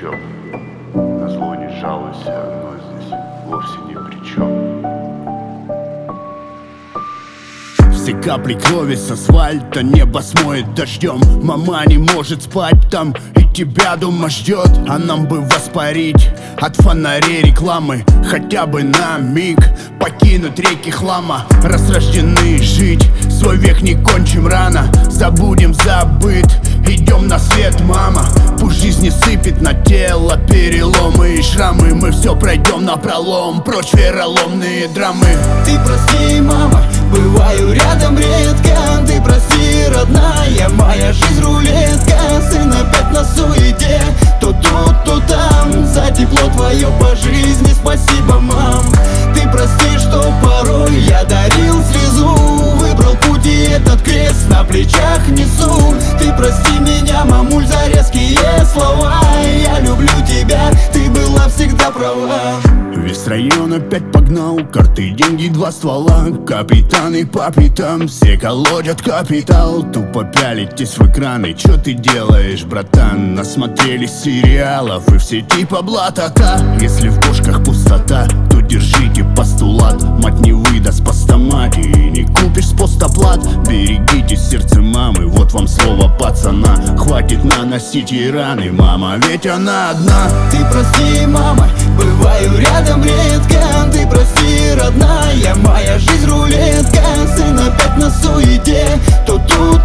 чем. На зло не жалуйся, но здесь вовсе ни при чем. Все капли крови с асфальта небо смоет дождем. Мама не может спать там и тебя дома ждет. А нам бы воспарить от фонарей рекламы хотя бы на миг, покинуть реки хлама. Раз рождены жить, свой век не кончим рано. Забудем забыт, идем на свет, мама. Пусть жизнь не сыпет на тело переломы и шрамы. Мы все пройдем напролом, прочь вероломные драмы. Ты прости, мама, бываю рядом редко. Ты прости, родная, моя жизнь рулетка. Сын опять на суете, то тут, то там. За тепло твое по жизни спасибо, мам. Ты прости, что порой я дарил слезу. Выбрал путь и этот крест на плечах несу. Ты прости меня, мамуль, за резкие слова. Я люблю тебя, ты была всегда права. Весь район опять погнал, карты, деньги, два ствола. Капитаны по пятам, все колотят капитал. Тупо пялитесь в экраны, чё ты делаешь, братан? Насмотрелись сериалов и все типа блатота. Если в бошках пустота, то держите постулат. Мать не выдаст постамати и не купишь с постоплат. Берегите сердце мамы, вот вам слово пацана. Хватит наносить ей раны, мама, ведь она одна. Ты прости, мама, бываю рядом редко. Ты прости, родная, моя жизнь рулетка. Сын опять на суете, то тут,